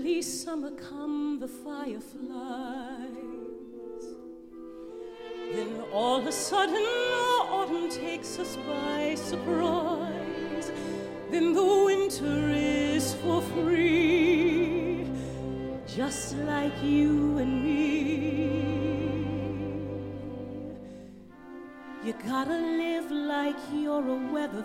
early summer come the fireflies. Then all of a sudden autumn takes us by surprise. Then the winter is for free, just like you and me. You gotta live like you're a weather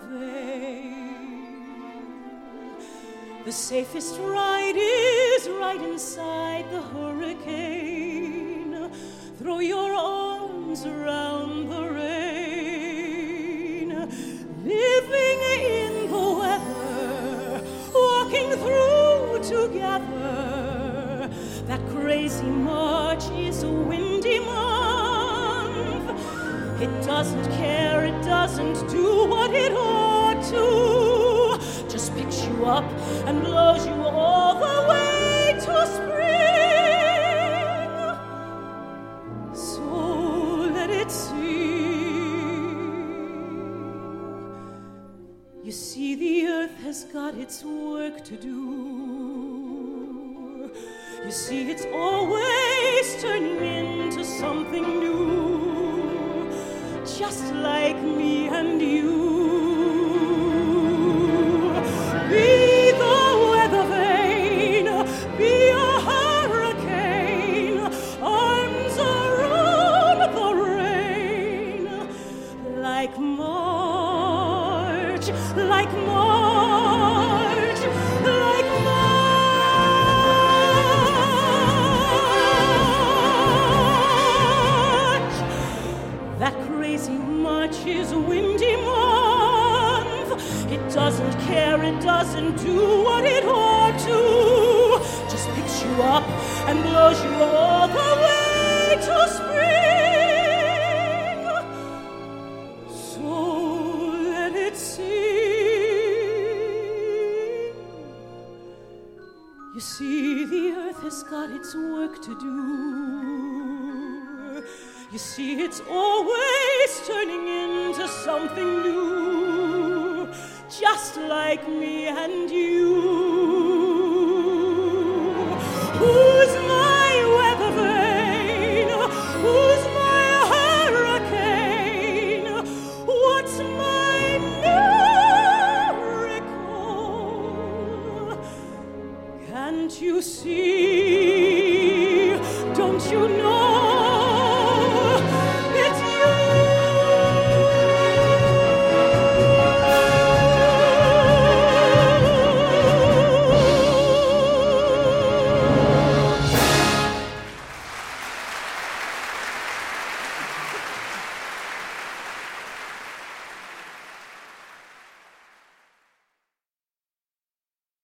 vane. The safest ride is right inside the hurricane. Throw your arms around the rain. Living in the weather, walking through together. That crazy March is a windy month. It doesn't care, it doesn't do what it ought to. Just picks you up and blows you all the way to spring. So let it sing. You see, the earth has got its work to do. You see, it's always turning into something new. Just like me and you. Be the weather vane, be a hurricane, arms around the rain. Like March, like March, like March. That crazy March is a windy month. It doesn't care, it doesn't do what it ought to. Just picks you up and blows you all the way to spring. So let it sing. You see, the earth has got its work to do. You see, it's always turning into something new, just like me and you.